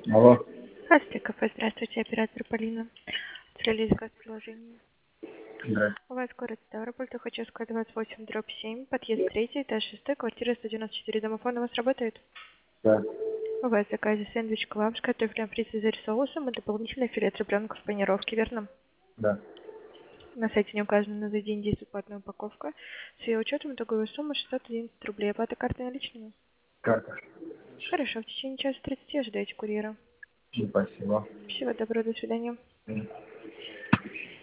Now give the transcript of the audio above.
Алло. Здравствуйте, кафе. Здравствуйте, оператор Полина. Целью заказ приложения. Да. У вас город Ставрополь, Тухачевская, 28/7, подъезд 3, этаж 6, квартира 194. Домофон у вас работает? Да. У вас в заказе сэндвич клаб с картофелем фри с цезарь соусом и дополнительный филе цыпленка в панировке, верно? Да. На сайте не указано, на за день действует платная упаковка. С ее учетом итоговая сумма 611 рублей. Оплата картой наличными? Карта. Хорошо, в течение часа 30 ожидайте курьера. Спасибо. Всего доброго, до свидания.